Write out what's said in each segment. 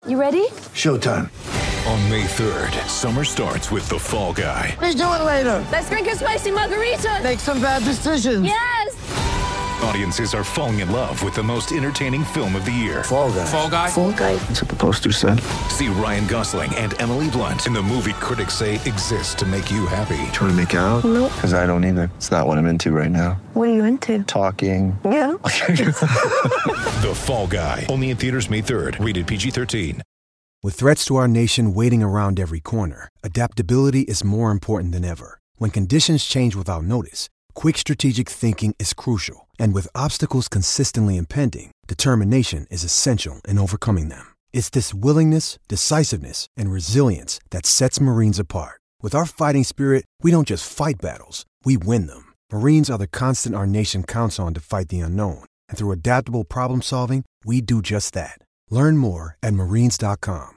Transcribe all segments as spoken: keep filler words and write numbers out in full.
You ready? Showtime. On May third, summer starts with The Fall Guy. Let's do it later. Let's drink a spicy margarita. Make some bad decisions. Yes! Audiences are falling in love with the most entertaining film of the year. Fall Guy. Fall Guy? Fall guy. That's what the poster said. See Ryan Gosling and Emily Blunt in the movie critics say exists to make you happy. Trying to make it out? Nope. Because I don't either. It's not what I'm into right now. What are you into? Talking. Yeah. The Fall Guy. Only in theaters May third. Rated P G thirteen. With threats to our nation waiting around every corner, adaptability is more important than ever. When conditions change without notice, quick strategic thinking is crucial. And with obstacles consistently impending, determination is essential in overcoming them. It's this willingness, decisiveness, and resilience that sets Marines apart. With our fighting spirit, we don't just fight battles, we win them. Marines are the constant our nation counts on to fight the unknown. And through adaptable problem solving, we do just that. Learn more at marines dot com.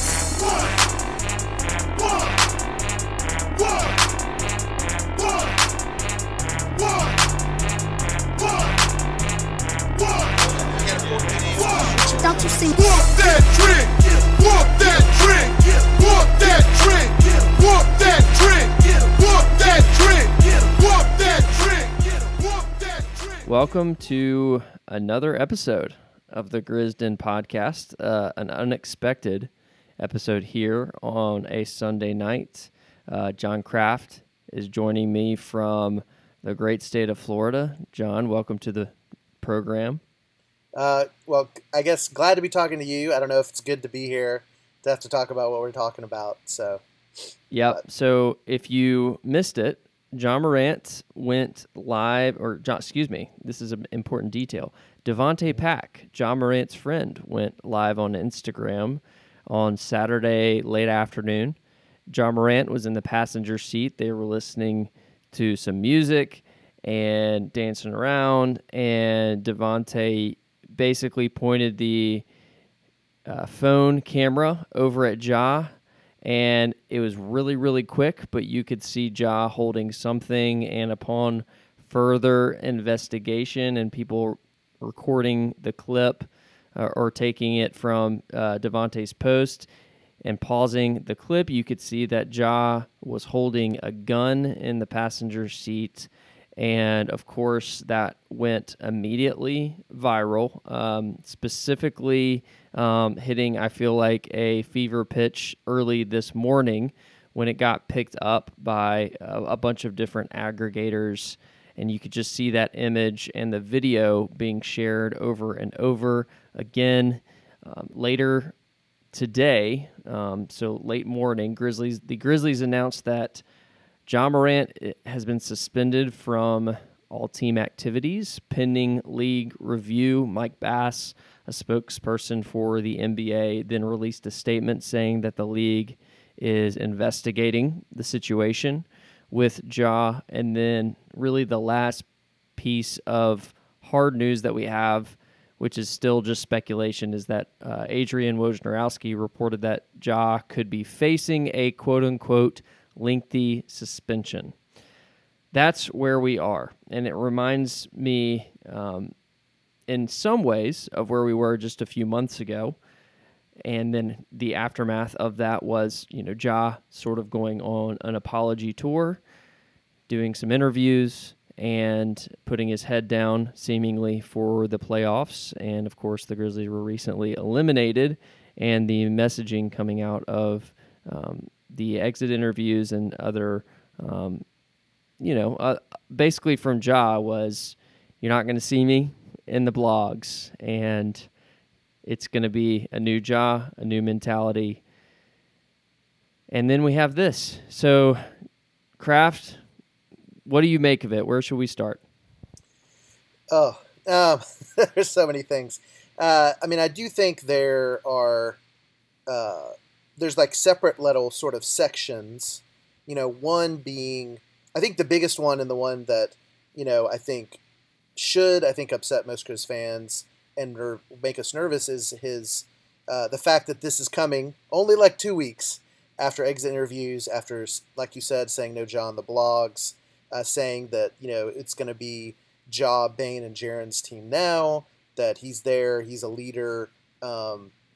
Don't you see? Walk that drink, walk that drink, walk that drink, walk that drink, walk that drink, walk that drink, walk that drink. Welcome to another episode of the Grisden Podcast, uh, an unexpected episode here on a Sunday night. Uh, John Kraft is joining me from the great state of Florida. John, welcome to the program. Uh, well, I guess glad to be talking to you. I don't know if it's good to be here to have to talk about what we're talking about. So, Yep. But. So if you missed it, John Morant went live, or John, excuse me, this is an important detail. Devontae Pack, John Morant's friend, went live on Instagram on Saturday late afternoon. John Morant was in the passenger seat. They were listening to some music and dancing around, and Devontae basically pointed the uh, phone camera over at Ja, and it was really, really quick, but you could see Ja holding something, and upon further investigation and people recording the clip uh, or taking it from uh, Devontae's post and pausing the clip, you could see that Ja was holding a gun in the passenger seat. And, of course, that went immediately viral, um, specifically um, hitting, I feel like, a fever pitch early this morning when it got picked up by a, a bunch of different aggregators. And you could just see that image and the video being shared over and over again. Um, later today, um, so late morning, Grizzlies the Grizzlies announced that John Morant has been suspended from all team activities pending league review. Mike Bass, a spokesperson for the N B A, then released a statement saying that the league is investigating the situation with Ja. And then really the last piece of hard news that we have, which is still just speculation, is that uh, Adrian Wojnarowski reported that Ja could be facing a quote-unquote lengthy suspension. That's where we are. And it reminds me um, in some ways of where we were just a few months ago. And then the aftermath of that was, you know, Ja sort of going on an apology tour, doing some interviews, and putting his head down seemingly for the playoffs. And, of course, the Grizzlies were recently eliminated, and the messaging coming out of um, the exit interviews and other, um, you know, uh, basically from Ja was, you're not going to see me in the blogs, and it's going to be a new Ja, a new mentality. And then we have this. So, Kraft, what do you make of it? Where should we start? Oh, um, there's so many things. Uh, I mean, I do think there are, uh, there's like separate little sort of sections, you know, one being, I think the biggest one and the one that, you know, I think should, I think upset most Grizz fans and or make us nervous is his, uh, the fact that this is coming only like two weeks after exit interviews, after, like you said, saying no Ja on the blogs, uh, saying that, you know, it's going to be Ja, Bane, and Jaren's team now, that he's there, he's a leader, um,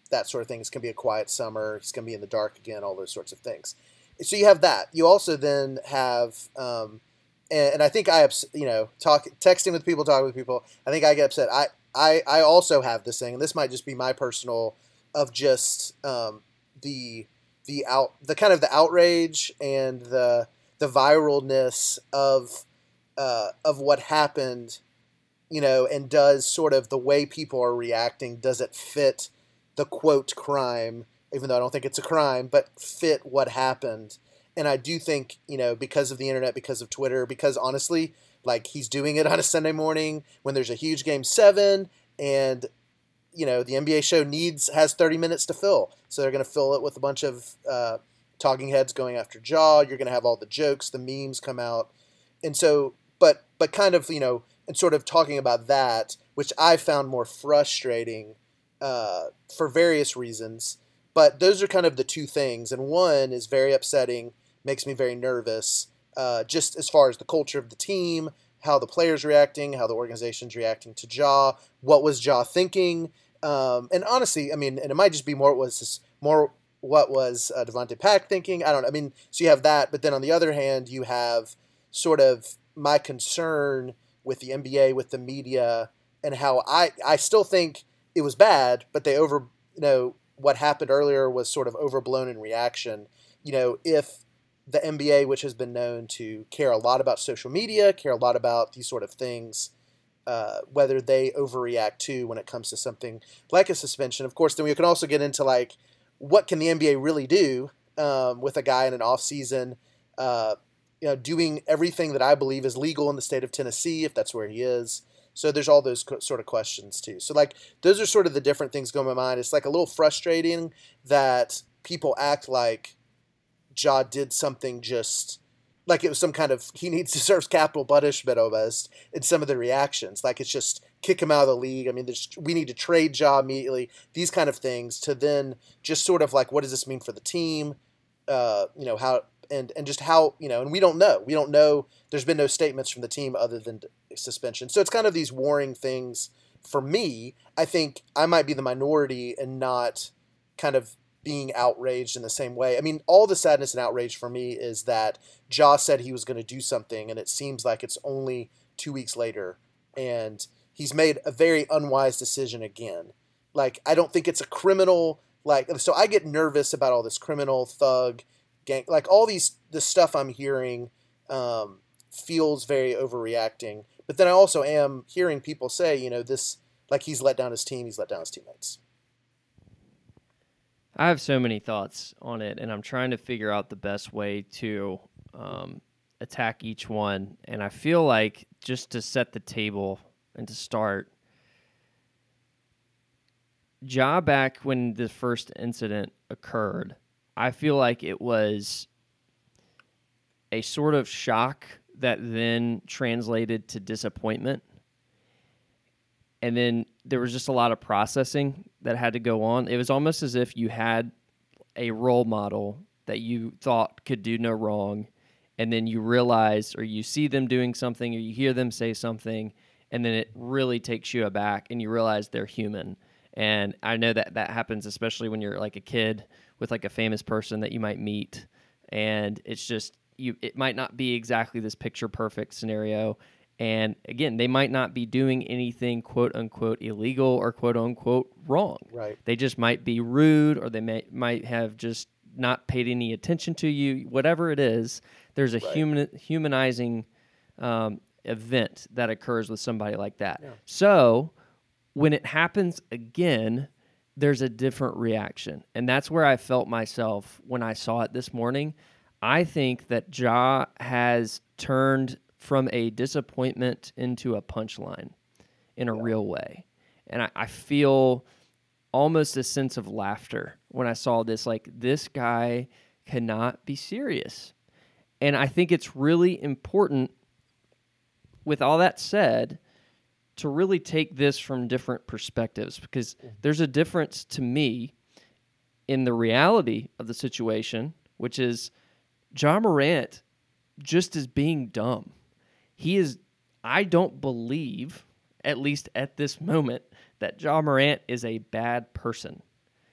that sort of thing. It's going to be a quiet summer. It's going to be in the dark again, all those sorts of things. So you have that. You also then have, um, and, and I think I, you know, talk, texting with people, talking with people, I think I get upset. I, I, I also have this thing, and this might just be my personal, of just um, the, the out, the kind of the outrage and the, the viralness of, uh, of what happened, you know, and does sort of the way people are reacting, does it fit the quote crime, even though I don't think it's a crime, but fit what happened. And I do think, you know, because of the internet, because of Twitter, because honestly, like he's doing it on a Sunday morning when there's a huge game seven and, you know, the N B A show needs, has thirty minutes to fill. So they're going to fill it with a bunch of uh, talking heads going after Ja. You're going to have all the jokes, the memes come out. And so, but, but kind of, you know, and sort of talking about that, which I found more frustrating uh, for various reasons. But those are kind of the two things. And one is very upsetting, makes me very nervous, uh, just as far as the culture of the team, how the players reacting, how the organization's reacting to Ja, what was Ja thinking. Um, and honestly, I mean, and it might just be more, was this, more what was uh, Davonte Pack thinking? I don't know. I mean, so you have that. But then on the other hand, you have sort of my concern with the N B A, with the media, and how I, I still think it was bad, but they over, you know, what happened earlier was sort of overblown in reaction. You know, if the N B A, which has been known to care a lot about social media, care a lot about these sort of things, uh, whether they overreact to when it comes to something like a suspension. Of course, then we can also get into like, what can the N B A really do um, with a guy in an off season, uh, you know, doing everything that I believe is legal in the state of Tennessee, if that's where he is. So there's all those co- sort of questions too. So like those are sort of the different things going in my mind. It's like a little frustrating that people act like Ja did something just like it was some kind of, he needs to serve capital punishment almost in some of the reactions. Like it's just kick him out of the league. I mean, there's, we need to trade Ja immediately. These kind of things to then just sort of like, what does this mean for the team? Uh, you know, how, and, and just how, you know, and we don't know. We don't know. There's been no statements from the team other than suspension. So it's kind of these warring things for me. I think I might be the minority and not kind of being outraged in the same way. I mean, all the sadness and outrage for me is that Ja said he was going to do something, and it seems like it's only two weeks later, and he's made a very unwise decision again. Like, I don't think it's a criminal, like, so I get nervous about all this criminal, thug, gang, like all these, the stuff I'm hearing um, feels very overreacting. But then I also am hearing people say, you know, this, like he's let down his team, he's let down his teammates. I have so many thoughts on it, and I'm trying to figure out the best way to um, attack each one. And I feel like just to set the table and to start, Ja, back when the first incident occurred, I feel like it was a sort of shock that then translated to disappointment. And then there was just a lot of processing that had to go on. It was almost as if you had a role model that you thought could do no wrong, and then you realize, or you see them doing something, or you hear them say something, and then it really takes you aback, and you realize they're human. And I know that that happens especially when you're like a kid with like a famous person that you might meet, and it's just, you. It might not be exactly this picture-perfect scenario. And again, they might not be doing anything quote unquote illegal or quote unquote wrong. Right. They just might be rude, or they may might have just not paid any attention to you. Whatever it is, there's a Right. human humanizing um, event that occurs with somebody like that. Yeah. So when it happens again, there's a different reaction, and that's where I felt myself when I saw it this morning. I think that Ja has turned from a disappointment into a punchline in a yeah. real way. And I, I feel almost a sense of laughter when I saw this, like, this guy cannot be serious. And I think it's really important, with all that said, to really take this from different perspectives, because there's a difference to me in the reality of the situation, which is Ja Morant just is being dumb. He is, I don't believe, at least at this moment, that Ja Morant is a bad person.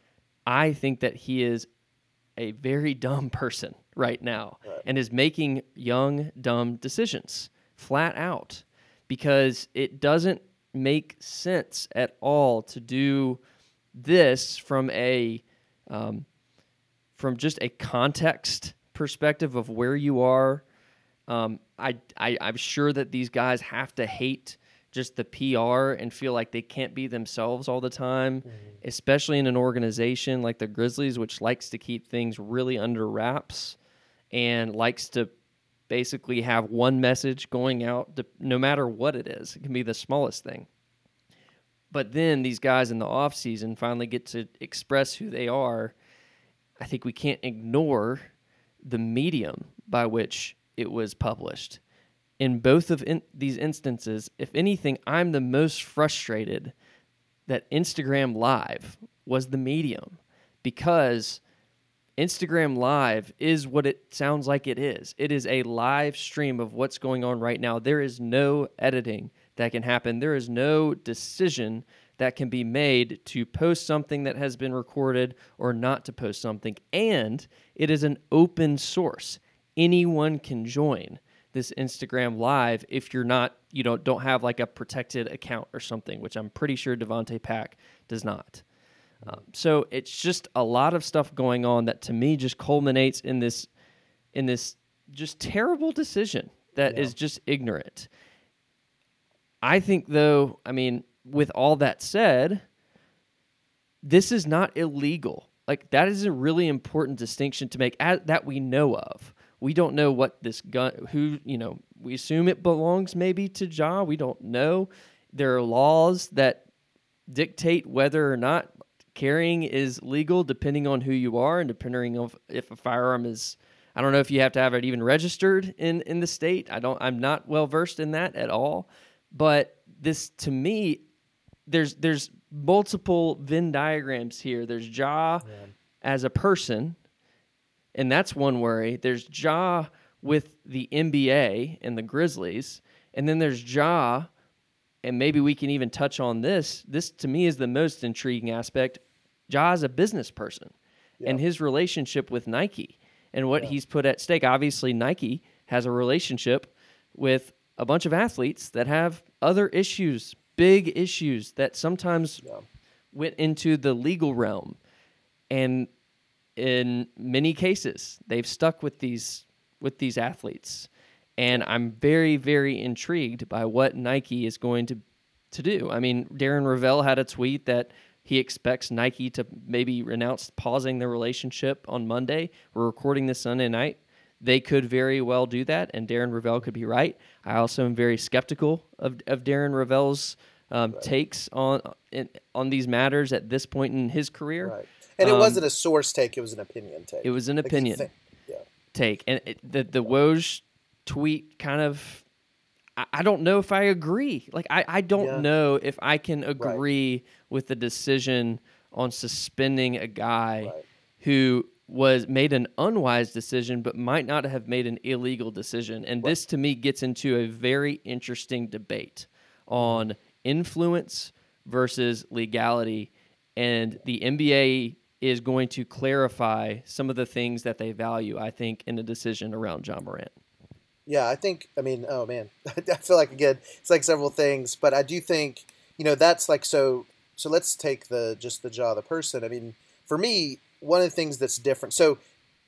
I think that he is a very dumb person right now Right. and is making young, dumb decisions flat out because it doesn't make sense at all to do this from a um, from just a context perspective of where you are. Um, I, I I'm sure that these guys have to hate just the P R and feel like they can't be themselves all the time, mm-hmm. especially in an organization like the Grizzlies, which likes to keep things really under wraps and likes to basically have one message going out to, no matter what it is. It can be the smallest thing. But then these guys in the offseason finally get to express who they are. I think we can't ignore the medium by which it was published. In both of in these instances, if anything, I'm the most frustrated that Instagram Live was the medium because Instagram Live is what it sounds like it is. It is a live stream of what's going on right now. There is no editing that can happen. There is no decision that can be made to post something that has been recorded or not to post something. And it is an open source. Anyone can join this Instagram Live if you're not, you know, don't have like a protected account or something, which I'm pretty sure Davante Pack does not. Um, so it's just a lot of stuff going on that to me just culminates in this, in this just terrible decision that Yeah. is just ignorant. I think though, I mean, with all that said, this is not illegal. Like that is a really important distinction to make as, that we know of. We don't know what this gun, who, you know, we assume it belongs maybe to Ja. We don't know. There are laws that dictate whether or not carrying is legal depending on who you are and depending on if a firearm is, I don't know if you have to have it even registered in, in the state. I don't, I'm not well versed in that at all. But this, to me, there's there's multiple Venn diagrams here. There's Ja yeah. as a person, and that's one worry. There's Ja with the N B A and the Grizzlies, and then there's Ja, and maybe we can even touch on this. This, to me, is the most intriguing aspect. Ja is a business person, yeah. and his relationship with Nike and what yeah. he's put at stake. Obviously, Nike has a relationship with a bunch of athletes that have other issues, big issues that sometimes yeah. went into the legal realm. And in many cases, they've stuck with these with these athletes. And I'm very, very intrigued by what Nike is going to, to do. I mean, Darren Rovell had a tweet that he expects Nike to maybe announce pausing the relationship on Monday. We're recording this Sunday night. They could very well do that, and Darren Rovell could be right. I also am very skeptical of, of Darren Rovell's um, right. takes on in, on these matters at this point in his career. Right. And it um, wasn't a source take; it was an opinion take. It was an like opinion think, yeah. take, and it, the the Woj tweet kind of. I, I don't know if I agree. Like I, I don't yeah. know if I can agree right. with the decision on suspending a guy right. who was made an unwise decision, but might not have made an illegal decision. And right. this, to me, gets into a very interesting debate on influence versus legality. And the N B A is going to clarify some of the things that they value, I think, in a decision around Ja Morant. Yeah, I think, I mean, oh, man, I feel like, again, it's like several things. But I do think, you know, that's like, so, so let's take the, just the Ja, the person. I mean, for me, one of the things that's different. So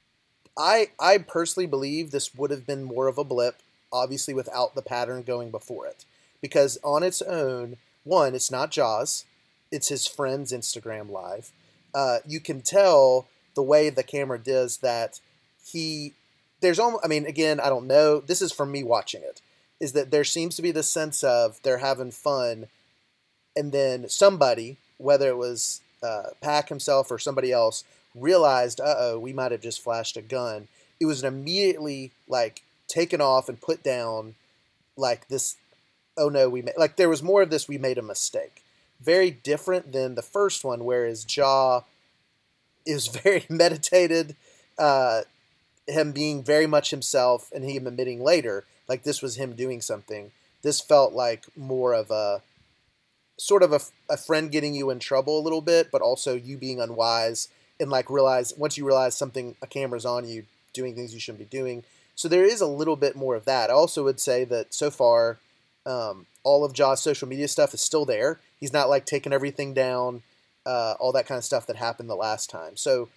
I I personally believe this would have been more of a blip, obviously without the pattern going before it. Because on its own, one, it's not Ja's, it's his friend's Instagram Live. Uh, you can tell the way the camera does that he, there's almost, I mean, again, I don't know, this is from me watching it, is that there seems to be this sense of they're having fun, and then somebody, whether it was uh, Pack himself or somebody else, realized, uh-oh, we might have just flashed a gun. It was immediately, like, taken off and put down, like, this, oh, no, we made, like, there was more of this, we made a mistake. Very different than the first one, whereas Ja is very meditated, uh, him being very much himself, and him admitting later, like, this was him doing something. This felt like more of a, sort of a, a friend getting you in trouble a little bit, but also you being unwise and like realize once you realize something, a camera's on you, doing things you shouldn't be doing. So there is a little bit more of that. I also would say that so far, um, all of Ja's social media stuff is still there. He's not like taking everything down, uh, all that kind of stuff that happened the last time. So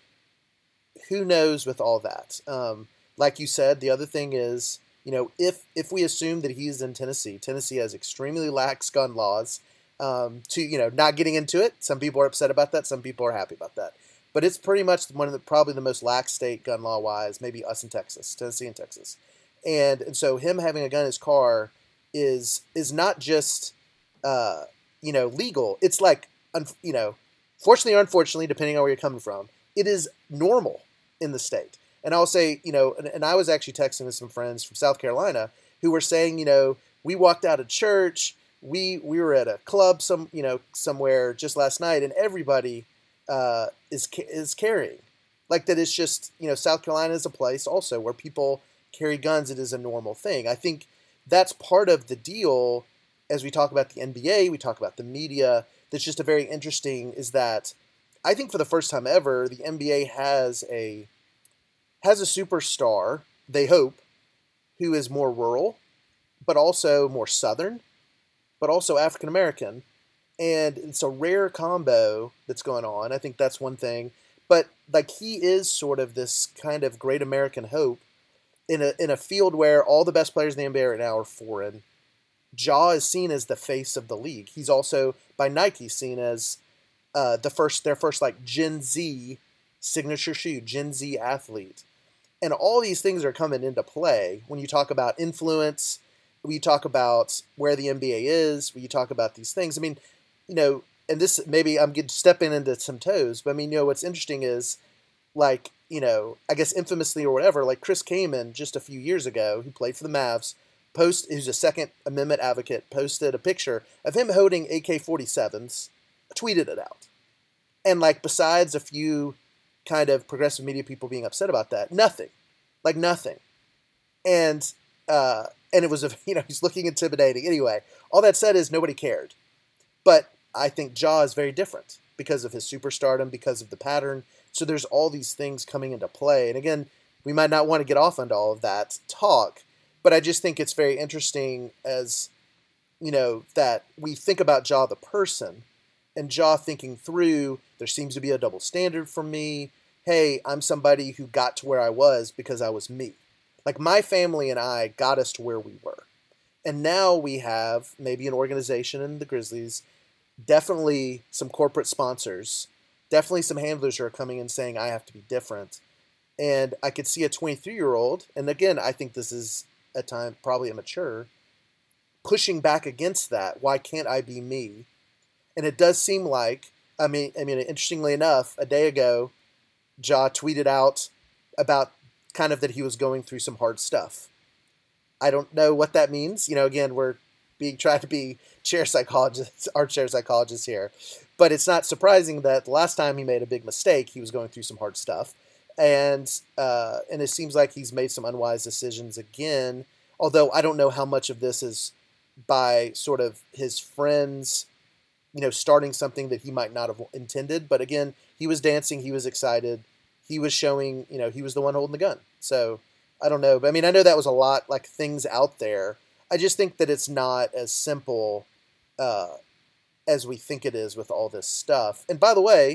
who knows with all that? Um, like you said, the other thing is, you know, if if we assume that he's in Tennessee, Tennessee has extremely lax gun laws. Um, to you know, not getting into it, some people are upset about that. Some people are happy about that. But it's pretty much one of the probably the most lax state gun law wise, maybe us in Texas, Tennessee and Texas. And and so him having a gun in his car is is not just uh, you know legal. It's like un, you know, fortunately or unfortunately, depending on where you're coming from, it is normal in the state. And I'll say, you know, and, and I was actually texting with some friends from South Carolina who were saying, you know, we walked out of church, we we were at a club some you know somewhere just last night, and everybody uh, is is carrying. Like that it's just, you know, South Carolina is a place also where people carry guns. It is a normal thing. I think that's part of the deal as we talk about the N B A, we talk about the media. That's just a very interesting is that I think for the first time ever, the N B A has a has a superstar, they hope, who is more rural, but also more Southern, but also African American. And it's a rare combo that's going on. I think that's one thing. But like he is sort of this kind of great American hope in a in a field where all the best players in the N B A right now are foreign. Ja is seen as the face of the league. He's also by Nike seen as uh, the first their first like Gen Z signature shoe, Gen Z athlete. And all these things are coming into play when you talk about influence, when you talk about where the N B A is, when you talk about these things. I mean, you know, and this maybe I'm getting stepping into some toes, but I mean, you know, what's interesting is like, you know, I guess infamously or whatever, like Chris Kaman just a few years ago, who played for the Mavs, post who's a Second Amendment advocate, posted a picture of him holding A K forty-sevens, tweeted it out. And like besides a few kind of progressive media people being upset about that, nothing. Like nothing. And uh and it was a you know, he's looking intimidating. Anyway, all that said is nobody cared. But I think Ja is very different because of his superstardom, because of the pattern. So there's all these things coming into play. And again, we might not want to get off onto all of that talk, but I just think it's very interesting as, you know, that we think about Ja the person and Ja thinking through, there seems to be a double standard for me. Hey, I'm somebody who got to where I was because I was me. Like my family and I got us to where we were. And now we have maybe an organization in the Grizzlies, definitely some corporate sponsors, definitely some handlers who are coming and saying, I have to be different. And I could see a twenty-three-year-old, and again, I think this is at time probably immature, pushing back against that. Why can't I be me? And it does seem like, I mean, I mean, interestingly enough, a day ago, Ja tweeted out about kind of that he was going through some hard stuff. I don't know what that means. You know, again, we're being trying to be chair psychologists, armchair psychologists here. But it's not surprising that the last time he made a big mistake, he was going through some hard stuff. And uh, and it seems like he's made some unwise decisions again. Although I don't know how much of this is by sort of his friends, you know, starting something that he might not have intended. But again, he was dancing. He was excited. He was showing, you know, he was the one holding the gun. So I don't know. But I mean, I know that was a lot like things out there. I just think that it's not as simple uh, as we think it is with all this stuff. And by the way,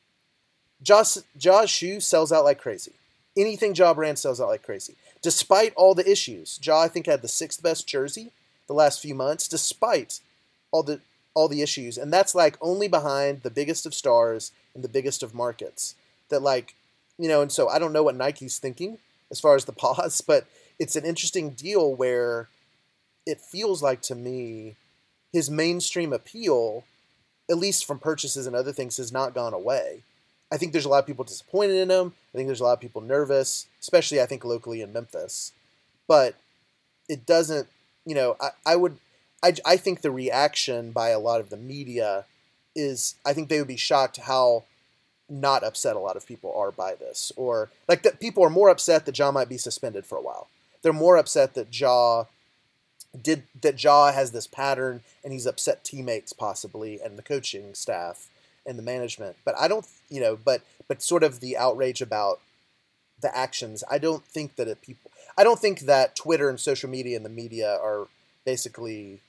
Ja's, Ja's shoe sells out like crazy. Anything Ja brand sells out like crazy. Despite all the issues, Ja, I think, had the sixth best jersey the last few months, despite all the all the issues. And that's like only behind the biggest of stars and the biggest of markets. That like, you know, and so I don't know what Nike's thinking as far as the pause, but it's an interesting deal where it feels like to me his mainstream appeal, at least from purchases and other things, has not gone away. I think there's a lot of people disappointed in him. I think there's a lot of people nervous, especially I think locally in Memphis. But it doesn't, you know, I, I would, I, I think the reaction by a lot of the media is, I think they would be shocked how not upset a lot of people are by this. Or like that people are more upset that Ja might be suspended for a while. They're more upset that Ja did, that Ja has this pattern and he's upset teammates possibly and the coaching staff. and the management. But I don't, you know, but but sort of the outrage about the actions. I don't think that it people. I don't think that Twitter and social media and the media are basically,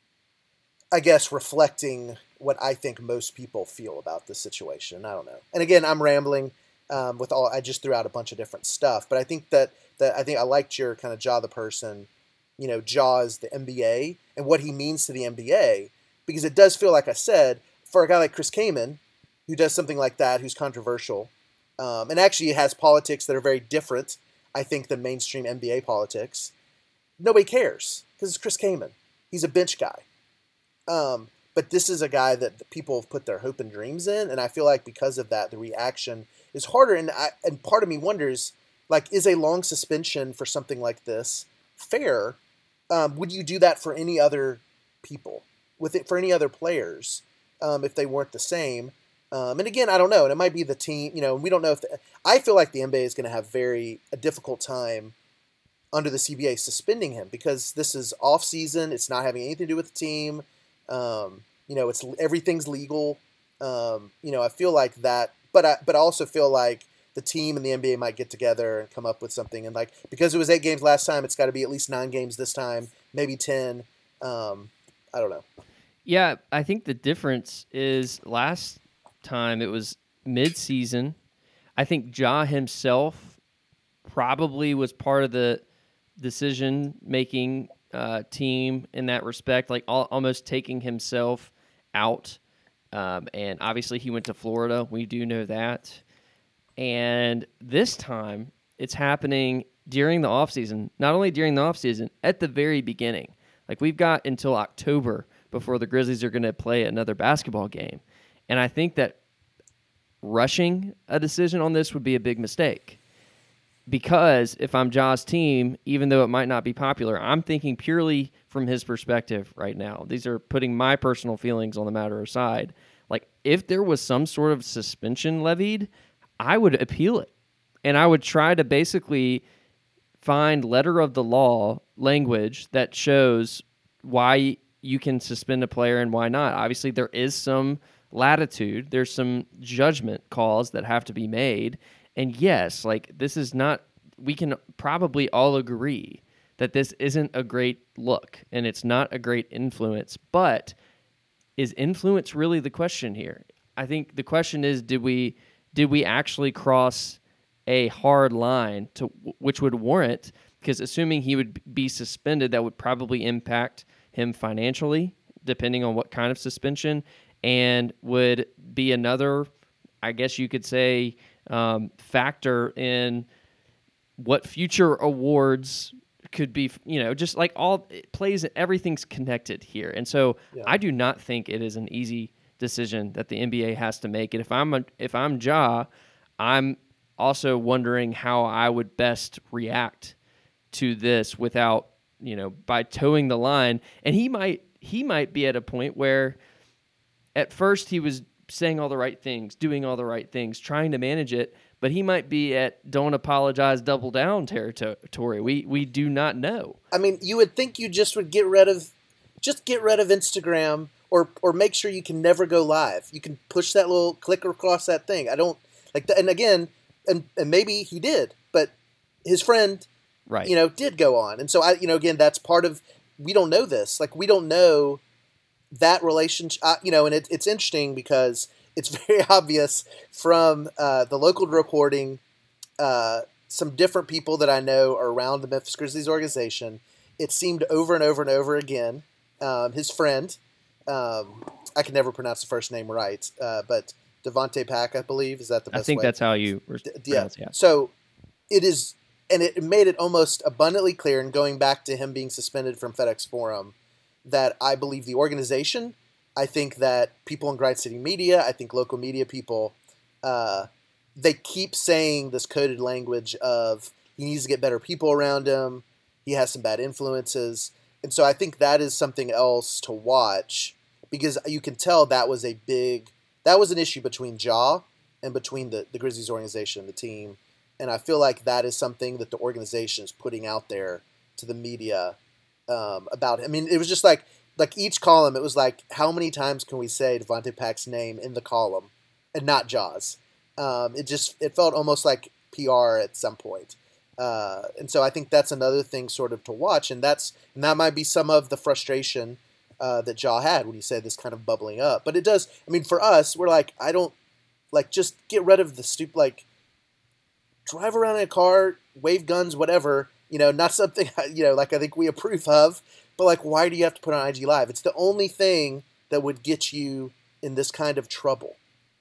I guess, reflecting what I think most people feel about this situation. I don't know. And again, I'm rambling um, with all. I just threw out a bunch of different stuff, but I think that that I think I liked your kind of Ja the person. You know, Ja is the N B A and what he means to the N B A, because it does feel like I said for a guy like Chris Kaman, who does something like that, who's controversial, um, and actually has politics that are very different, I think, than mainstream N B A politics. Nobody cares because it's Chris Kaman. He's a bench guy. Um, but this is a guy that the people have put their hope and dreams in, and I feel like because of that, the reaction is harder. And I, and part of me wonders, like, is a long suspension for something like this fair? Um, would you do that for any other people, with it for any other players, um, if they weren't the same? Um, and again, I don't know. And it might be the team. You know, we don't know if the, I feel like the N B A is going to have very a difficult time under the C B A suspending him because this is off season. It's not having anything to do with the team. Um, you know, it's everything's legal. Um, you know, I feel like that, but I, but I also feel like the team and the N B A might get together and come up with something. And like, because it was eight games last time, it's got to be at least nine games this time, maybe ten. Um, I don't know. Yeah, I think the difference is last time it was mid-season. I think Ja himself probably was part of the decision-making uh, team in that respect, like al- almost taking himself out. Um, and obviously he went to Florida. We do know that. And this time it's happening during the offseason, not only during the offseason, at the very beginning. Like we've got until October before the Grizzlies are going to play another basketball game. And I think that rushing a decision on this would be a big mistake. Because if I'm Ja's team, even though it might not be popular, I'm thinking purely from his perspective right now. These are putting my personal feelings on the matter aside. Like, if there was some sort of suspension levied, I would appeal it. And I would try to basically find letter of the law language that shows why you can suspend a player and why not. Obviously, there is some latitude. There's some judgment calls that have to be made. And yes, like this is not, we can probably all agree that this isn't a great look and it's not a great influence, but is influence really the question here? I think the question is, did we did we actually cross a hard line to which would warrant, because assuming he would be suspended, that would probably impact him financially, depending on what kind of suspension, and would be another, I guess you could say, um, factor in what future awards could be, you know, just like all it plays, everything's connected here. And so yeah. I do not think it is an easy decision that the N B A has to make. And if I'm a, if I'm Ja, I'm also wondering how I would best react to this without, you know, by towing the line. And he might he might be at a point where at first he was saying all the right things, doing all the right things, trying to manage it, but he might be at don't apologize, double down territory. We we do not know. I mean, you would think you just would get rid of, just get rid of Instagram, or or make sure you can never go live. You can push that little click across that thing. I don't like that. And again, and and maybe he did, but his friend, right, you know, did go on. And so I, you know, again, that's part of, we don't know this. Like we don't know that relationship, uh, you know, and it, it's interesting because it's very obvious from uh, the local reporting, uh, some different people that I know are around the Memphis Grizzlies organization. It seemed over and over and over again. Um, his friend, um, I can never pronounce the first name right, uh, but Davonte Pack, I believe, is that the best way? I think way? that's how you re- D- pronounce yeah. it. So it is, and it made it almost abundantly clear, and going back to him being suspended from FedEx Forum, that I believe the organization, I think that people in Grind City media, I think local media people, uh, they keep saying this coded language of he needs to get better people around him, he has some bad influences. And so I think that is something else to watch, because you can tell that was a big, that was an issue between Ja and between the, the Grizzlies organization, the team. And I feel like that is something that the organization is putting out there to the media um, about. I mean, it was just like like each column, it was like, how many times can we say Devontae Pack's name in the column and not Jaws? Um, it just it felt almost like P R at some point. Uh, and so I think that's another thing sort of to watch, and that's and that might be some of the frustration uh, that Ja had when you said this kind of bubbling up. But it does. I mean, for us, we're like, I don't like just get rid of the stupid like drive around in a car, wave guns, whatever. You know, not something you know like I think we approve of. But like, why do you have to put on I G Live? It's the only thing that would get you in this kind of trouble.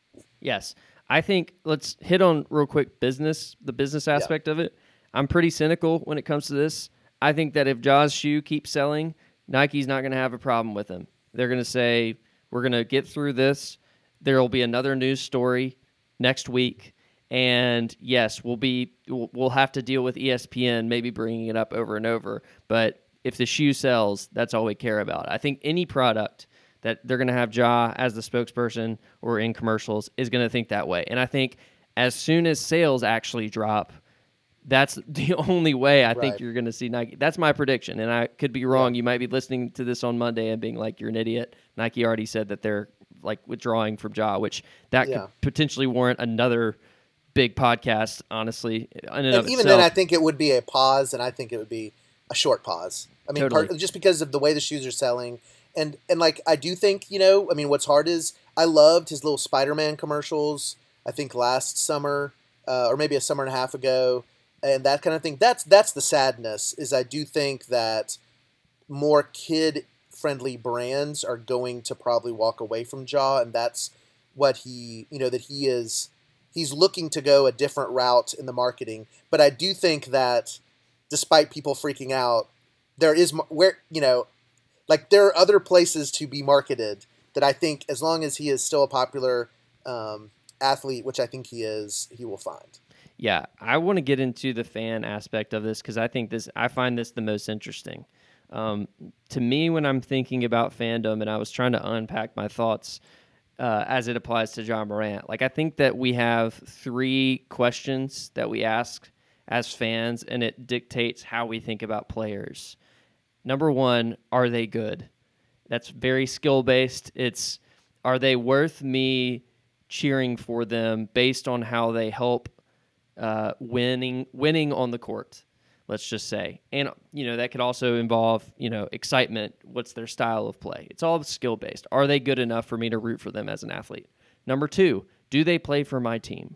Yes, I think let's hit on real quick business, the business aspect yeah. of it. I'm pretty cynical when it comes to this. I think that if Ja's shoe keeps selling, Nike's not going to have a problem with him. They're going to say, we're going to get through this. There will be another news story next week. And yes, we'll be we'll have to deal with E S P N maybe bringing it up over and over. But if the shoe sells, that's all we care about. I think any product that they're going to have Ja as the spokesperson or in commercials is going to think that way. And I think as soon as sales actually drop, that's the only way I right. think you're going to see Nike. That's my prediction, and I could be wrong. Yeah. You might be listening to this on Monday and being like, you're an idiot. Nike already said that they're like withdrawing from Ja, which that yeah. could potentially warrant another big podcast, honestly, in and, and of even itself. Then, I think it would be a pause, and I think it would be a short pause. I mean, totally. part, just because of the way the shoes are selling. And, and like, I do think, you know, I mean, what's hard is I loved his little Spider-Man commercials, I think last summer, uh, or maybe a summer and a half ago. And that kind of thing. That's that's the sadness. Is I do think that more kid-friendly brands are going to probably walk away from Ja, and that's what he, you know, that he is. He's looking to go a different route in the marketing. But I do think that, despite people freaking out, there is where you know, like there are other places to be marketed that I think, as long as he is still a popular um, athlete, which I think he is, he will find. Yeah, I want to get into the fan aspect of this because I think this, I find this the most interesting. Um, to me, when I'm thinking about fandom, and I was trying to unpack my thoughts uh, as it applies to Ja Morant, like I think that we have three questions that we ask as fans, and it dictates how we think about players. Number one, are they good? That's very skill-based. It's, are they worth me cheering for them based on how they help Uh, winning winning on the court, let's just say. And, you know, that could also involve, you know, excitement. What's their style of play? It's all skill-based. Are they good enough for me to root for them as an athlete? Number two, do they play for my team?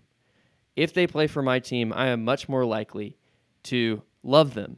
If they play for my team, I am much more likely to love them.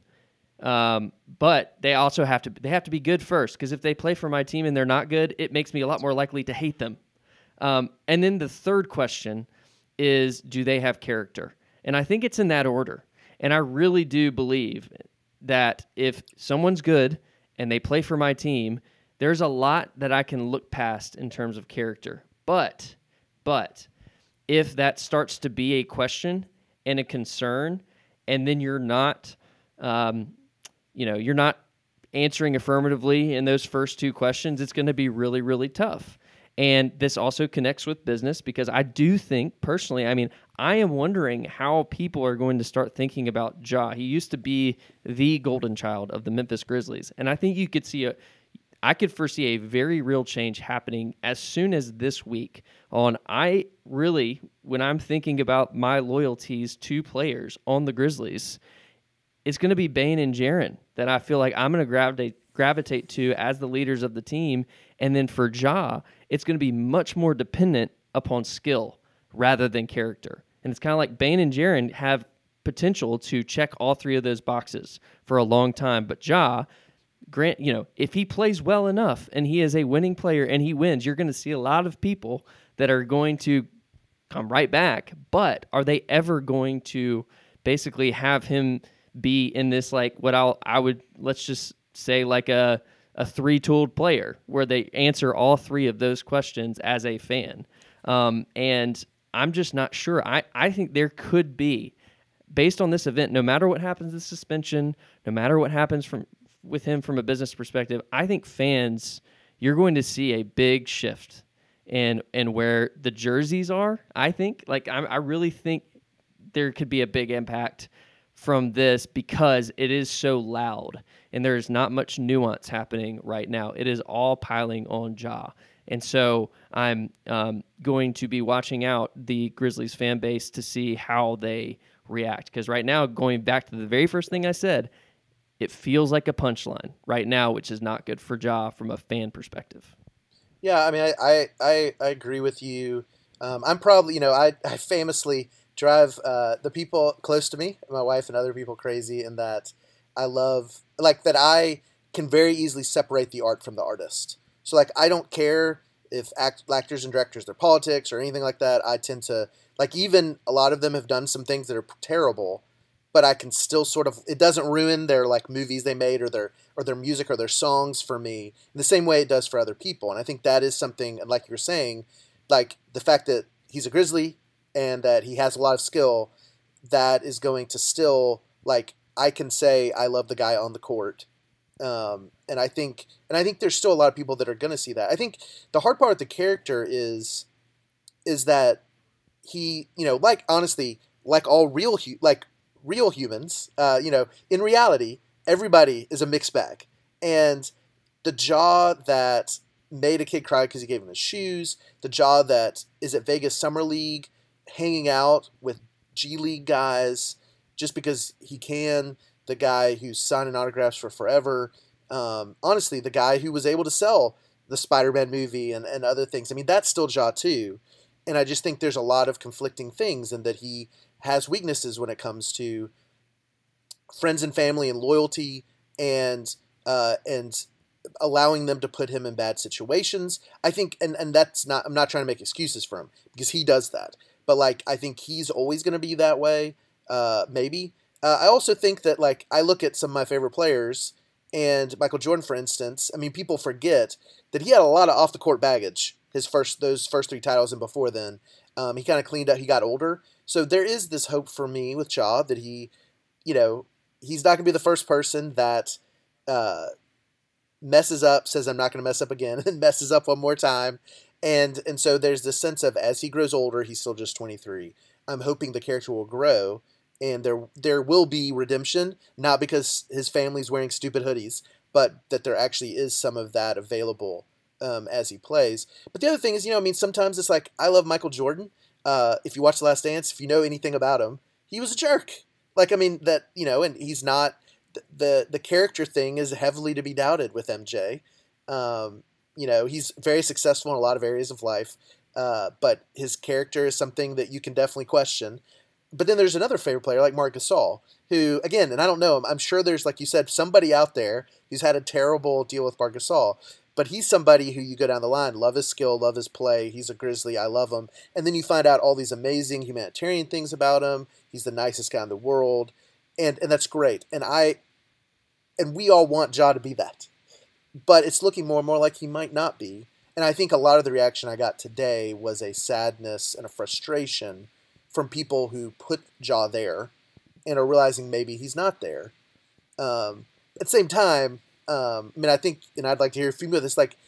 Um, but they also have to they have to be good first, because if they play for my team and they're not good, it makes me a lot more likely to hate them. Um, and then the third question is, do they have character? And I think it's in that order. And I really do believe that if someone's good and they play for my team, there's a lot that I can look past in terms of character. But, but if that starts to be a question and a concern, and then you're not, um, you know, you're not answering affirmatively in those first two questions, it's going to be really, really tough. And this also connects with business, because I do think, personally, I mean, I am wondering how people are going to start thinking about Ja. He used to be the golden child of the Memphis Grizzlies. And I think you could see a, I could foresee a very real change happening as soon as this week on, I really, when I'm thinking about my loyalties to players on the Grizzlies, it's going to be Bane and Jaren that I feel like I'm going to gravitate gravitate to as the leaders of the team. And then for Ja, it's going to be much more dependent upon skill rather than character. And it's kind of like Bane and Jaren have potential to check all three of those boxes for a long time. But Ja, grant, you know, if he plays well enough and he is a winning player and he wins, you're going to see a lot of people that are going to come right back. But are they ever going to basically have him be in this, like, what I'll, I would, let's just say like a, a three-tooled player where they answer all three of those questions as a fan. Um, and I'm just not sure. I, I think there could be, based on this event, no matter what happens with suspension, no matter what happens from with him from a business perspective, I think fans, you're going to see a big shift in, in where the jerseys are. I think, like, I, I really think there could be a big impact from this because it is so loud and there's not much nuance happening right now. It is all piling on Ja. And so I'm um, going to be watching out the Grizzlies fan base to see how they react. Because right now, going back to the very first thing I said, it feels like a punchline right now, which is not good for Ja from a fan perspective. Yeah, I mean, I, I, I, I agree with you. Um, I'm probably, you know, I, I famously drive uh, the people close to me, my wife and other people crazy in that I love, like that I can very easily separate the art from the artist. So like, I don't care if act, actors and directors, their politics or anything like that. I tend to, like, even a lot of them have done some things that are terrible, but I can still sort of, it doesn't ruin their like movies they made or their, or their music or their songs for me in the same way it does for other people. And I think that is something, and like you're saying, like the fact that he's a Grizzly and that he has a lot of skill, that is going to still, like, I can say I love the guy on the court. Um, and I think, and I think there's still a lot of people that are going to see that. I think the hard part with the character is, is that he, you know, like, honestly, like all real, hu- like real humans, uh, you know, in reality, everybody is a mixed bag. And the Ja that made a kid cry because he gave him his shoes, the Ja that is at Vegas Summer League hanging out with G League guys just because he can, the guy who's signing autographs for forever. Um, honestly, the guy who was able to sell the Spider-Man movie and, and other things. I mean, that's still Ja too. And I just think there's a lot of conflicting things and that he has weaknesses when it comes to friends and family and loyalty and uh, and allowing them to put him in bad situations. I think, and, and that's not, I'm not trying to make excuses for him because he does that. But like, I think he's always going to be that way. Uh, maybe. Uh, I also think that, like, I look at some of my favorite players, and Michael Jordan, for instance. I mean, people forget that he had a lot of off the court baggage. His first, those first three titles, and before then, um, he kind of cleaned up. He got older, so there is this hope for me with Ja that he, you know, he's not going to be the first person that uh, messes up, says I'm not going to mess up again, and messes up one more time, and and so there's this sense of as he grows older, he's still just twenty-three. I'm hoping the character will grow. And there there will be redemption, not because his family's wearing stupid hoodies, but that there actually is some of that available um, as he plays. But the other thing is, you know, I mean, sometimes it's like, I love Michael Jordan. Uh, if you watch The Last Dance, if you know anything about him, he was a jerk. Like, I mean, that, you know, and he's not, the the character thing is heavily to be doubted with M J. Um, you know, he's very successful in a lot of areas of life, uh, but his character is something that you can definitely question. But then there's another favorite player like Marc Gasol, who, again, and I don't know him, I'm sure there's, like you said, somebody out there who's had a terrible deal with Marc Gasol, but he's somebody who you go down the line, love his skill, love his play, he's a Grizzly, I love him, and then you find out all these amazing humanitarian things about him, he's the nicest guy in the world, and and that's great, and I, and we all want Ja to be that, but it's looking more and more like he might not be, and I think a lot of the reaction I got today was a sadness and a frustration from people who put Ja there and are realizing maybe he's not there. Um, at the same time, um, I mean, I think, and I'd like to hear from you this, like,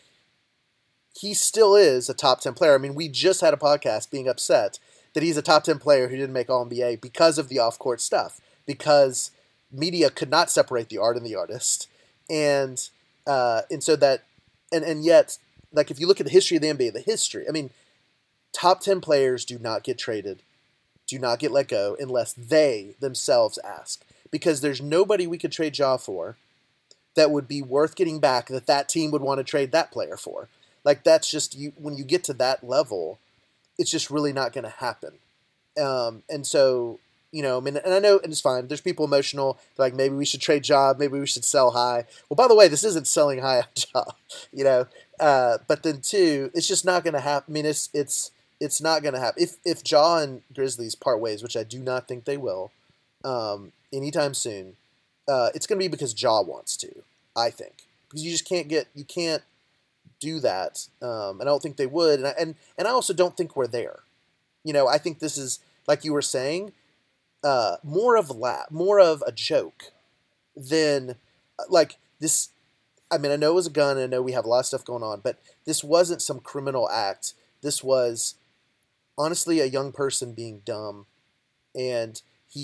he still is a top ten player. I mean, we just had a podcast being upset that he's a top ten player who didn't make All N B A because of the off-court stuff, because media could not separate the art and the artist. And, uh, and so that, and, and yet, like, if you look at the history of the N B A, the history, I mean, top ten players do not get traded, do not get let go unless they themselves ask. Because there's nobody we could trade Ja for that would be worth getting back that that team would want to trade that player for. Like, that's just, you when you get to that level, it's just really not going to happen. Um, and so, you know, I mean, and I know, and it's fine, there's people emotional, like, maybe we should trade Ja, maybe we should sell high. Well, by the way, this isn't selling high on Ja, you know. Uh, but then, too, it's just not going to happen. I mean, it's, it's, It's not going to happen. If if Ja and Grizzlies part ways, which I do not think they will, um, anytime soon, uh, it's going to be because Ja wants to, I think. Because you just can't get, you can't do that. Um, and I don't think they would. And I, and, and I also don't think we're there. You know, I think this is, like you were saying, uh, more of a laugh, more of a joke than, like, this. I mean, I know it was a gun, and I know we have a lot of stuff going on, but this wasn't some criminal act. This was honestly a young person being dumb, and he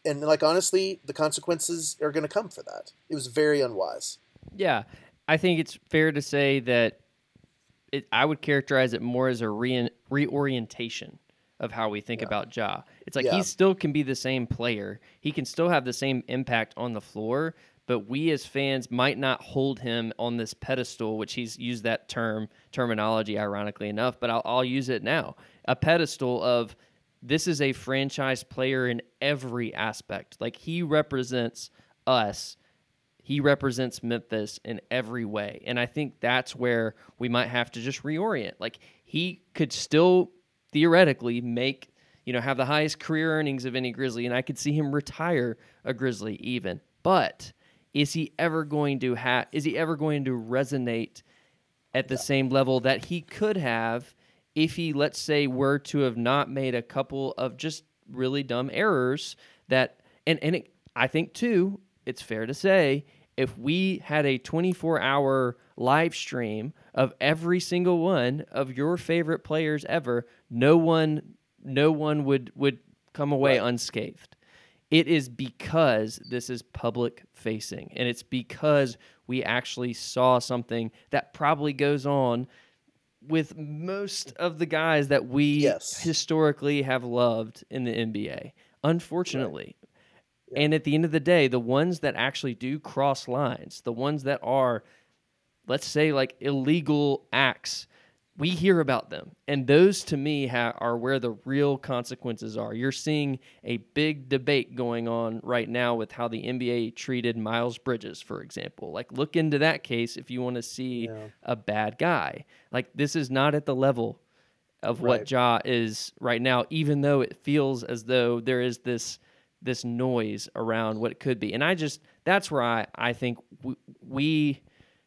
and like honestly, the consequences are going to come for that. It was very unwise. Yeah, I think it's fair to say that it, I would characterize it more as a re- reorientation of how we think Yeah. about Ja. It's like Yeah. he still can be the same player. He can still have the same impact on the floor, but we as fans might not hold him on this pedestal, which he's used that term, terminology, ironically enough, but I'll, I'll use it now. A pedestal of this is a franchise player in every aspect. Like he represents us. He represents Memphis in every way. And I think that's where we might have to just reorient. Like he could still theoretically make, you know, have the highest career earnings of any Grizzly, and I could see him retire a Grizzly even. But is he ever going to have, is he ever going to resonate at the same level that he could have if he, let's say, were to have not made a couple of just really dumb errors that, and, and it, I think too, it's fair to say, if we had a twenty-four hour live stream of every single one of your favorite players ever, no one, no one would, would come away Right. unscathed. It is because this is public facing, and it's because we actually saw something that probably goes on with most of the guys that we Yes. historically have loved in the N B A, unfortunately. And at the end of the day, the ones that actually do cross lines, the ones that are, let's say, like illegal acts, we hear about them. And those, to me, ha- are where the real consequences are. You're seeing a big debate going on right now with how the N B A treated Miles Bridges, for example. Like, look into that case if you want to see Yeah. a bad guy. Like, this is not at the level of what Right. Ja is right now, even though it feels as though there is this this noise around what it could be. And I just, that's where I, I think we, we,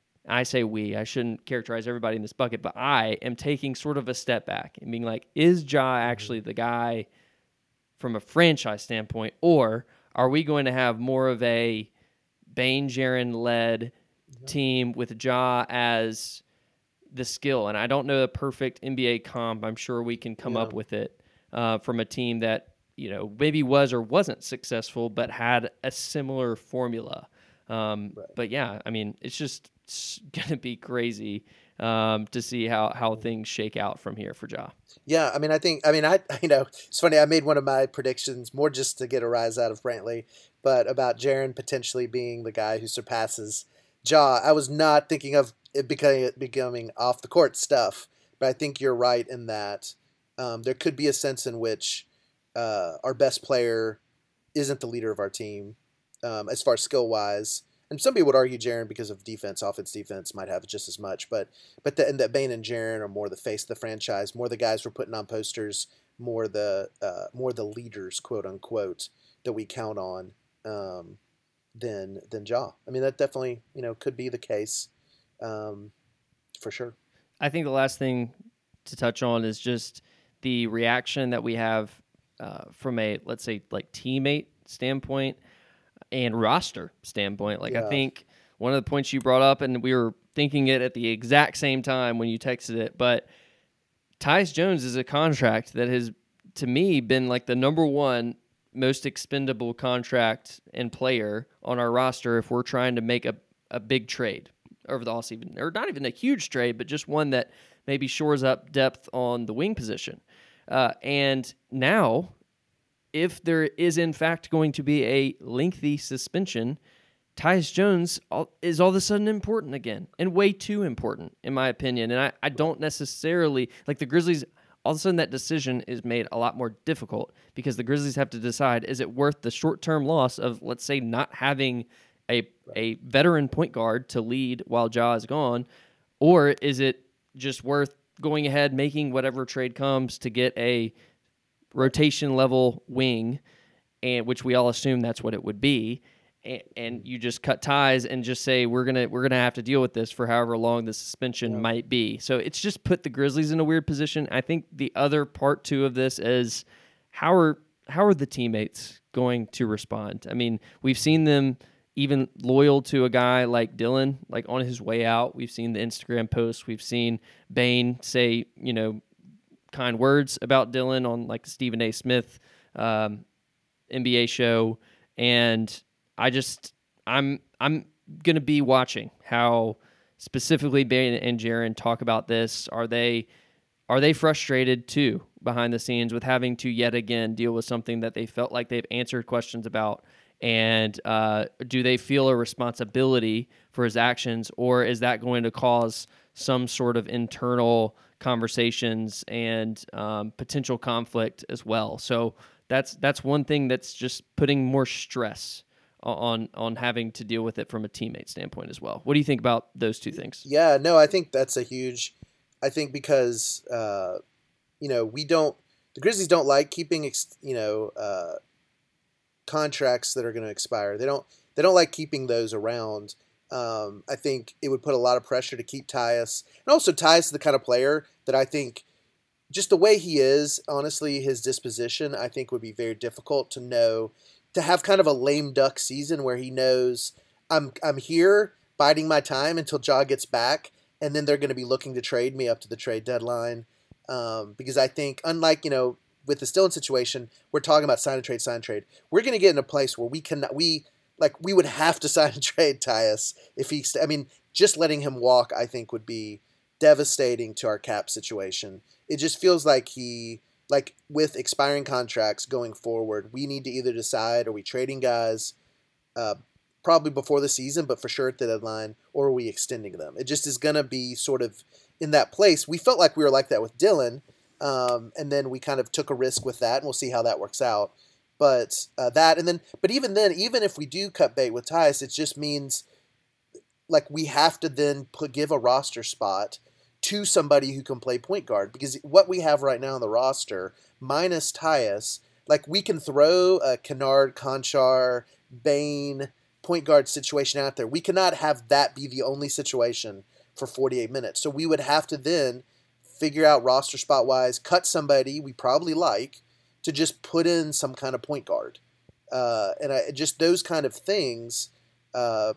I say we, I shouldn't characterize everybody in this bucket, but I am taking sort of a step back and being like, is Ja actually the guy from a franchise standpoint, or are we going to have more of a Bane Jaren led team with Ja as the skill? And I don't know the perfect N B A comp. I'm sure we can come Yeah. up with it uh, from a team that, you know, maybe was or wasn't successful, but had a similar formula. Um, Right. But yeah, I mean, it's just it's going to be crazy um, to see how, how things shake out from here for Ja. Yeah, I mean, I think, I mean, I, you know, it's funny. I made one of my predictions more just to get a rise out of Brantley, but about Jaren potentially being the guy who surpasses Ja. I was not thinking of it becoming, becoming off the court stuff, but I think you're right in that um, there could be a sense in which uh, our best player isn't the leader of our team um, as far as skill wise. And some people would argue Jaren because of defense, offense, defense might have just as much, but but the, and that Bane and Jaren are more the face of the franchise, more the guys we're putting on posters, more the uh, more the leaders, quote unquote, that we count on um, than than Ja. I mean, that definitely you know could be the case um, for sure. I think the last thing to touch on is just the reaction that we have uh, from a, let's say, like teammate standpoint and roster standpoint. Like, I Yeah. think one of the points you brought up, and we were thinking it at the exact same time when you texted it, but Tyus Jones is a contract that has, to me, been like the number one most expendable contract and player on our roster if we're trying to make a, a big trade over the offseason, or not even a huge trade, but just one that maybe shores up depth on the wing position. Uh, and now, if there is in fact going to be a lengthy suspension, Tyus Jones all, is all of a sudden important again, and way too important, in my opinion. And I, I don't necessarily, like the Grizzlies, all of a sudden that decision is made a lot more difficult because the Grizzlies have to decide, is it worth the short-term loss of, let's say, not having a, a veteran point guard to lead while Ja is gone, or is it just worth going ahead, making whatever trade comes to get a rotation level wing, and which we all assume that's what it would be, and, and you just cut ties and just say we're gonna we're gonna have to deal with this for however long the suspension Yeah. might be. So it's just put the Grizzlies in a weird position. I think the other part two of this is how are how are the teammates going to respond? I mean, we've seen them even loyal to a guy like Dylan, like on his way out. We've seen the Instagram posts. We've seen Bane say, you know, kind words about Dylan on like Stephen A. Smith um, N B A show, and I just I'm I'm gonna be watching how specifically Ben and Jaren talk about this. Are they are they frustrated too behind the scenes with having to yet again deal with something that they felt like they've answered questions about? And uh, do they feel a responsibility for his actions, or is that going to cause some sort of internal conversations and um, potential conflict as well? So that's that's one thing that's just putting more stress on on having to deal with it from a teammate standpoint as well. What do you think about those two things? Yeah, no, I think that's a huge. I think because uh, you know we don't the Grizzlies don't like keeping ex, you know. Uh, contracts that are going to expire. They don't they don't like keeping those around. Um, I think it would put a lot of pressure to keep Tyus. And also Tyus is the kind of player that I think just the way he is, honestly, his disposition, I think would be very difficult to know, to have kind of a lame duck season where he knows I'm I'm here biding my time until Ja gets back, and then they're going to be looking to trade me up to the trade deadline. Um, because I think, unlike, you know, with the Stillin situation, we're talking about sign and trade, sign and trade. We're going to get in a place where we cannot, we like, we would have to sign and trade Tyus if he. I mean, just letting him walk, I think, would be devastating to our cap situation. It just feels like he, like, with expiring contracts going forward, we need to either decide: are we trading guys, uh, probably before the season, but for sure at the deadline, or are we extending them? It just is going to be sort of in that place. We felt like we were like that with Dylan. Um, and then we kind of took a risk with that, and we'll see how that works out. But uh, that, and then, but even then, even if we do cut bait with Tyus, it just means like we have to then put, give a roster spot to somebody who can play point guard, because what we have right now on the roster, minus Tyus, like we can throw a Kennard, Conchar, Bane point guard situation out there. We cannot have that be the only situation for forty-eight minutes. So we would have to then figure out roster spot wise, cut somebody we probably like to just put in some kind of point guard. Uh, and I, just those kind of things uh,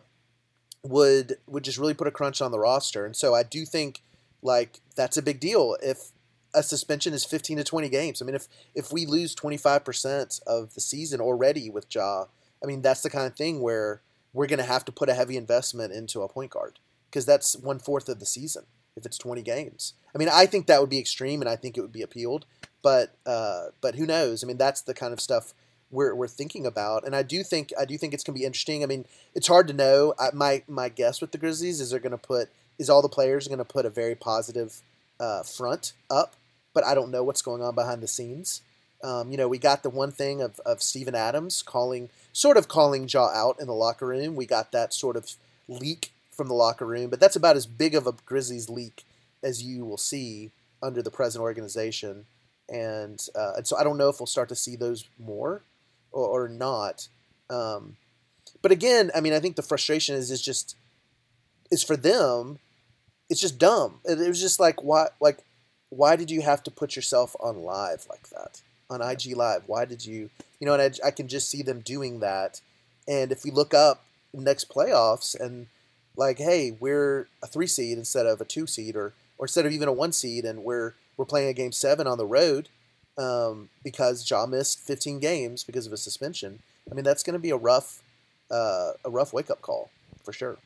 would would just really put a crunch on the roster. And so I do think like that's a big deal if a suspension is fifteen to twenty games. I mean, if, if we lose twenty-five percent of the season already with Ja, I mean, that's the kind of thing where we're going to have to put a heavy investment into a point guard, because that's one fourth of the season if it's twenty games. I mean, I think that would be extreme, and I think it would be appealed, but uh, but who knows? I mean, that's the kind of stuff we're we're thinking about, and I do think I do think it's gonna be interesting. I mean, it's hard to know. I, my my guess with the Grizzlies is they're gonna put is all the players are gonna put a very positive uh, front up, but I don't know what's going on behind the scenes. Um, you know, we got the one thing of of Steven Adams calling sort of calling Ja out in the locker room. We got that sort of leak from the locker room, but that's about as big of a Grizzlies leak as you will see under the present organization. And uh, and so I don't know if we'll start to see those more or, or not. Um, but again, I mean, I think the frustration is is just is for them. It's just dumb. It, it was just like why like why did you have to put yourself on live like that on I G Live? Why did you you know? And I, I can just see them doing that. And if we look up next playoffs and like, hey, we're a three seed instead of a two seed, or or instead of even a one seed, and we're we're playing a game seven on the road um, because Ja missed fifteen games because of a suspension. I mean, that's going to be a rough uh, a rough wake up call for sure.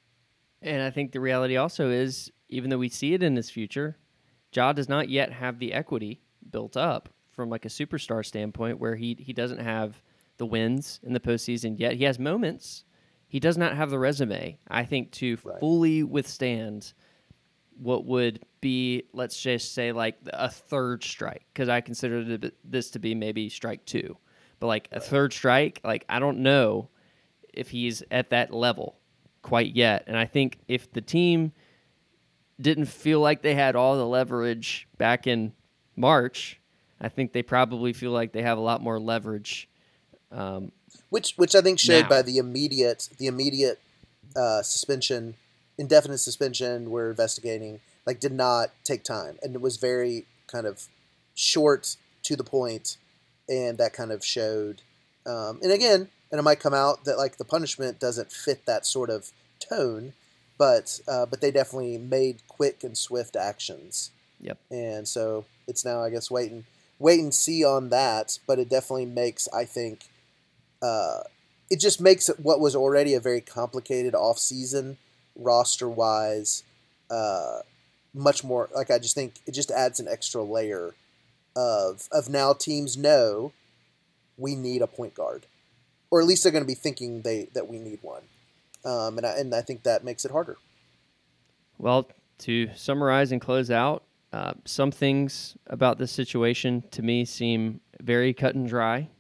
And I think the reality also is, even though we see it in his future, Ja does not yet have the equity built up from like a superstar standpoint, where he he doesn't have the wins in the postseason yet. He has moments. He does not have the resume, I think, to Right. fully withstand what would be, let's just say, like a third strike, because I consider this to be maybe strike two. But like a third strike, like I don't know if he's at that level quite yet. And I think if the team didn't feel like they had all the leverage back in March, I think they probably feel like they have a lot more leverage. Um, Which which I think showed now. by the immediate the immediate uh, suspension, indefinite suspension we're investigating, like did not take time, and it was very kind of short, to the point, and that kind of showed. Um, and again, and it might come out that like the punishment doesn't fit that sort of tone, but uh, but they definitely made quick and swift actions. Yep. And so it's now, I guess, wait and wait and see on that. But it definitely makes, I think, uh, it just makes it what was already a very complicated offseason roster-wise uh, much more, like I just think it just adds an extra layer of of now teams know we need a point guard. Or at least they're going to be thinking they that we need one. Um, and, I, and I think that makes it harder. Well, to summarize and close out, uh, some things about this situation to me seem very cut and dry,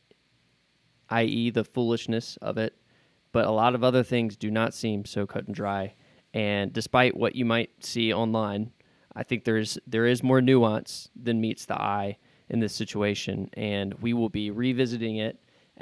that is the foolishness of it. But a lot of other things do not seem so cut and dry. And despite what you might see online, I think there's there is more nuance than meets the eye in this situation. And we will be revisiting it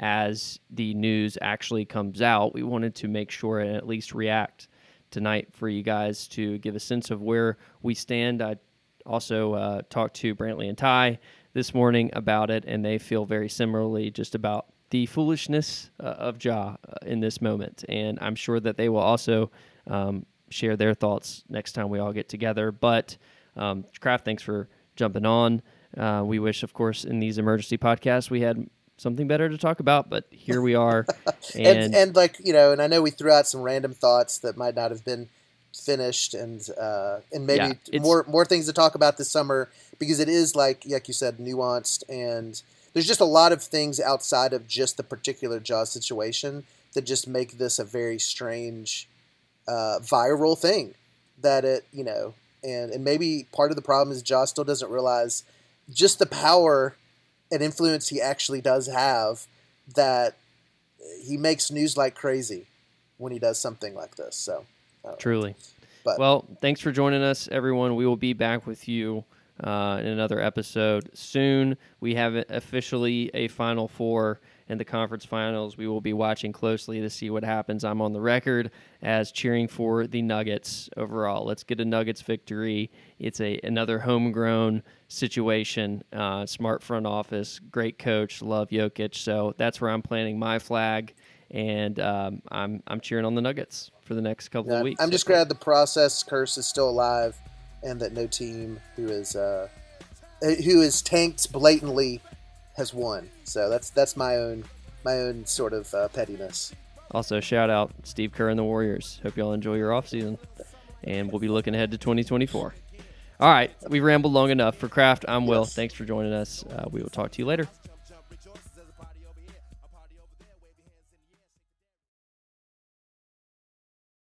as the news actually comes out. We wanted to make sure and at least react tonight for you guys to give a sense of where we stand. I also uh, talked to Brantley and Ty this morning about it, and they feel very similarly just about the foolishness uh, of Ja uh, in this moment. And I'm sure that they will also um, share their thoughts next time we all get together. But um, Kraft, thanks for jumping on. Uh, we wish, of course, in these emergency podcasts we had something better to talk about, but here we are. and, And, and like, you know, and I know we threw out some random thoughts that might not have been finished, and uh, and maybe Yeah, more more things to talk about this summer, because it is, like like you said, nuanced, and there's just a lot of things outside of just the particular Jaw situation that just make this a very strange uh, viral thing that it, you know, and, and maybe part of the problem is Jaw still doesn't realize just the power and influence he actually does have, that he makes news like crazy when he does something like this. So truly. But, well, thanks for joining us, everyone. We will be back with you uh, in another episode soon. We have officially a Final Four in the conference finals. We will be watching closely to see what happens. I'm on the record as cheering for the Nuggets overall. Let's get a Nuggets victory. It's a another homegrown situation. Uh, smart front office, great coach, love Jokic. So that's where I'm planting my flag, and um, I'm I'm cheering on the Nuggets for the next couple yeah, of weeks. I'm just glad the process curse is still alive, and that no team who is uh, who is tanked blatantly has won. So that's that's my own my own sort of uh, pettiness. Also, shout out Steve Kerr and the Warriors. Hope y'all enjoy your offseason, and we'll be looking ahead to twenty twenty-four. All right, we've rambled long enough. For Kraft, I'm Will. Yes. Thanks for joining us. Uh, we will talk to you later.